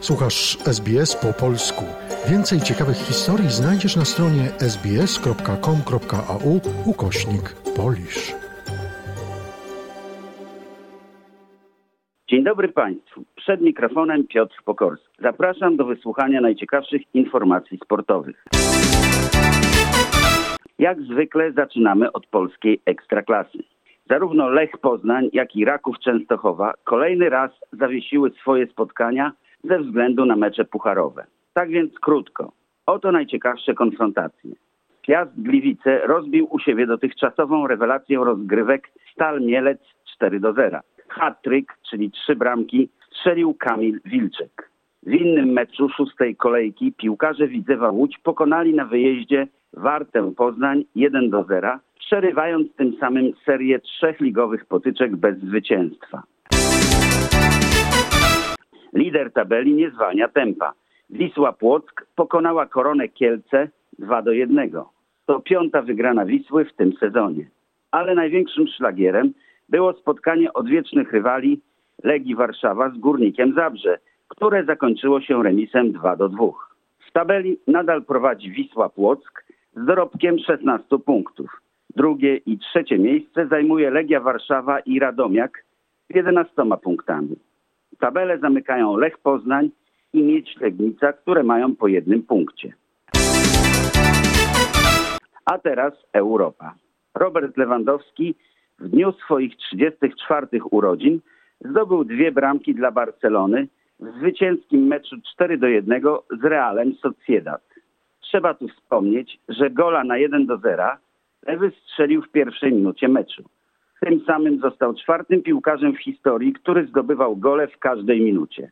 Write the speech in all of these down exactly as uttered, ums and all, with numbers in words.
Słuchasz S B S po polsku. Więcej ciekawych historii znajdziesz na stronie sbs.com.au ukośnik Polish. Dzień dobry Państwu. Przed mikrofonem Piotr Pokorski. Zapraszam do wysłuchania najciekawszych informacji sportowych. Jak zwykle zaczynamy od polskiej ekstraklasy. Zarówno Lech Poznań, jak i Raków Częstochowa kolejny raz zawiesiły swoje spotkania ze względu na mecze pucharowe. Tak więc krótko. Oto najciekawsze konfrontacje. Piast Gliwice rozbił u siebie dotychczasową rewelację rozgrywek Stal Mielec cztery do zera. Hat-trick, czyli trzy bramki, strzelił Kamil Wilczek. W innym meczu szóstej kolejki piłkarze Widzewa Łódź pokonali na wyjeździe Wartę Poznań jeden do zera, przerywając tym samym serię trzech ligowych potyczek bez zwycięstwa. Lider tabeli nie zwalnia tempa. Wisła Płock pokonała Koronę Kielce dwa do jednego. To piąta wygrana Wisły w tym sezonie. Ale największym szlagierem było spotkanie odwiecznych rywali Legii Warszawa z Górnikiem Zabrze, które zakończyło się remisem dwa do dwóch. W tabeli nadal prowadzi Wisła Płock z dorobkiem szesnastu punktów. Drugie i trzecie miejsce zajmuje Legia Warszawa i Radomiak z jedenastoma punktami. Tabelę zamykają Lech Poznań i Miedź Legnica, które mają po jednym punkcie. A teraz Europa. Robert Lewandowski w dniu swoich trzydziestych czwartych urodzin zdobył dwie bramki dla Barcelony w zwycięskim meczu cztery do jednego z Realem Sociedad. Trzeba tu wspomnieć, że gola na jeden do zera Lewy strzelił w pierwszej minucie meczu. Tym samym został czwartym piłkarzem w historii, który zdobywał gole w każdej minucie.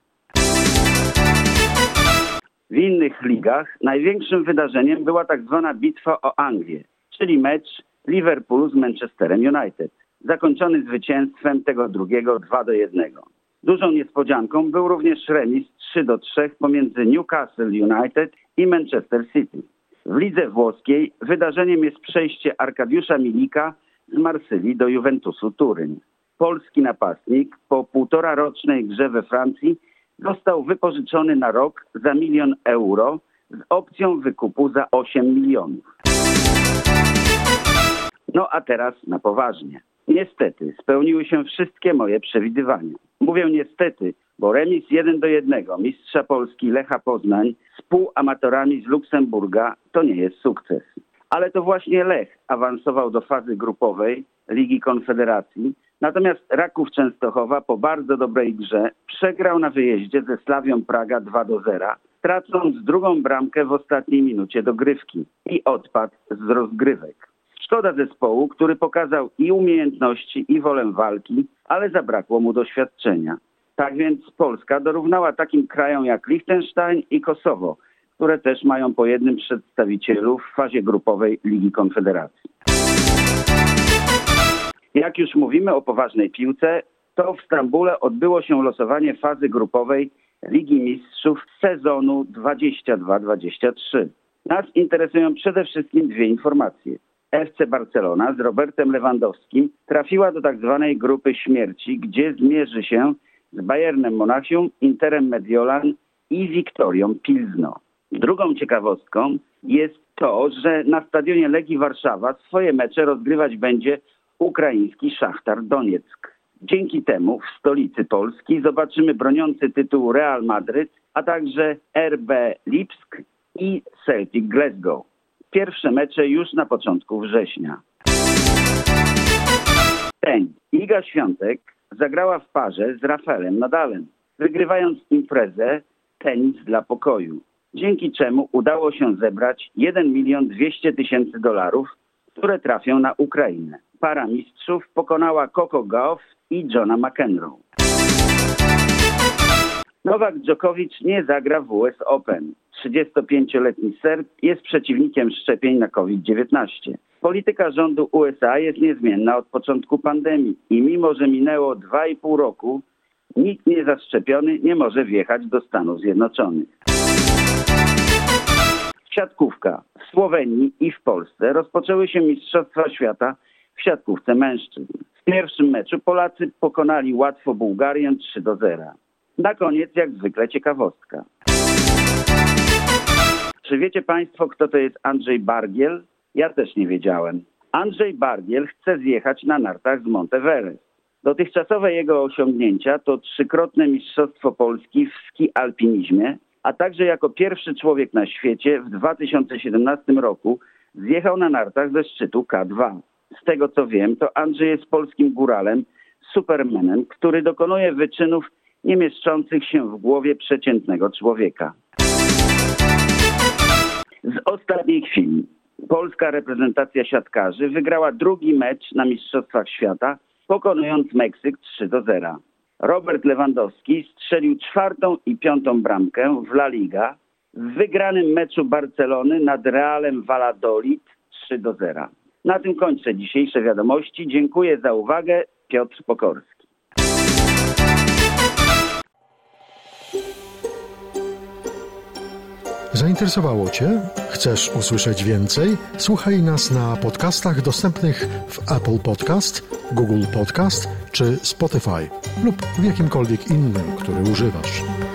W innych ligach największym wydarzeniem była tak zwana bitwa o Anglię, czyli mecz Liverpoolu z Manchesterem United, zakończony zwycięstwem tego drugiego dwa do jednego. Dużą niespodzianką był również remis trzy do trzech pomiędzy Newcastle United i Manchester City. W lidze włoskiej wydarzeniem jest przejście Arkadiusza Milika z Marsylii do Juventusu Turyn. Polski napastnik po półtora rocznej grze we Francji został wypożyczony na rok za milion euro z opcją wykupu za osiem milionów. No a teraz na poważnie. Niestety spełniły się wszystkie moje przewidywania. Mówię niestety, bo remis jeden do jednego mistrza Polski Lecha Poznań z półamatorami z Luksemburga to nie jest sukces. Ale to właśnie Lech awansował do fazy grupowej Ligi Konfederacji, natomiast Raków Częstochowa po bardzo dobrej grze przegrał na wyjeździe ze Slawią Praga dwa do zera, tracąc drugą bramkę w ostatniej minucie dogrywki i odpadł z rozgrywek. Szkoda zespołu, który pokazał i umiejętności, i wolę walki, ale zabrakło mu doświadczenia. Tak więc Polska dorównała takim krajom jak Liechtenstein i Kosowo, które też mają po jednym przedstawicielu w fazie grupowej Ligi Konfederacji. Jak już mówimy o poważnej piłce, to w Stambule odbyło się losowanie fazy grupowej Ligi Mistrzów sezonu dwadzieścia dwa dwadzieścia trzy. Nas interesują przede wszystkim dwie informacje. F C Barcelona z Robertem Lewandowskim trafiła do tak zwanej grupy śmierci, gdzie zmierzy się z Bayernem Monachium, Interem Mediolan i Wiktorią Pilzno. Drugą ciekawostką jest to, że na stadionie Legii Warszawa swoje mecze rozgrywać będzie ukraiński Szachtar Donieck. Dzięki temu w stolicy Polski zobaczymy broniący tytułu Real Madryt, a także R B Lipsk i Celtic Glasgow. Pierwsze mecze już na początku września. Tenis. Iga Świątek zagrała w parze z Rafaelem Nadalem, wygrywając imprezę Tenis dla pokoju, dzięki czemu udało się zebrać jeden milion dwieście tysięcy dolarów, które trafią na Ukrainę. Para mistrzów pokonała Coco Gauff i Johna McEnroe. Nowak Djokovic nie zagra w U S Open. trzydziestopięcioletni Serb jest przeciwnikiem szczepień na COVID dziewiętnaście. Polityka rządu U S A jest niezmienna od początku pandemii i mimo, że minęło dwa i pół roku, nikt niezaszczepiony nie może wjechać do Stanów Zjednoczonych. Siatkówka. W Słowenii i w Polsce rozpoczęły się Mistrzostwa Świata w siatkówce mężczyzn. W pierwszym meczu Polacy pokonali łatwo Bułgarię trzy do zera. Na koniec, jak zwykle, ciekawostka. Czy wiecie Państwo, kto to jest Andrzej Bargiel? Ja też nie wiedziałem. Andrzej Bargiel chce zjechać na nartach z Monteverest. Dotychczasowe jego osiągnięcia to trzykrotne Mistrzostwo Polski w ski-alpinizmie, a także jako pierwszy człowiek na świecie w dwa tysiące siedemnastym roku zjechał na nartach ze szczytu K dwa. Z tego co wiem, to Andrzej jest polskim góralem, supermanem, który dokonuje wyczynów nie mieszczących się w głowie przeciętnego człowieka. Z ostatniej chwili polska reprezentacja siatkarzy wygrała drugi mecz na Mistrzostwach Świata, pokonując Meksyk trzy do zera. Robert Lewandowski strzelił czwartą i piątą bramkę w La Liga w wygranym meczu Barcelony nad Realem Valladolid trzy do zera. Na tym kończę dzisiejsze wiadomości. Dziękuję za uwagę. Piotr Pokorski. Zainteresowało Cię? Chcesz usłyszeć więcej? Słuchaj nas na podcastach dostępnych w Apple Podcast, Google Podcast czy Spotify lub w jakimkolwiek innym, który używasz.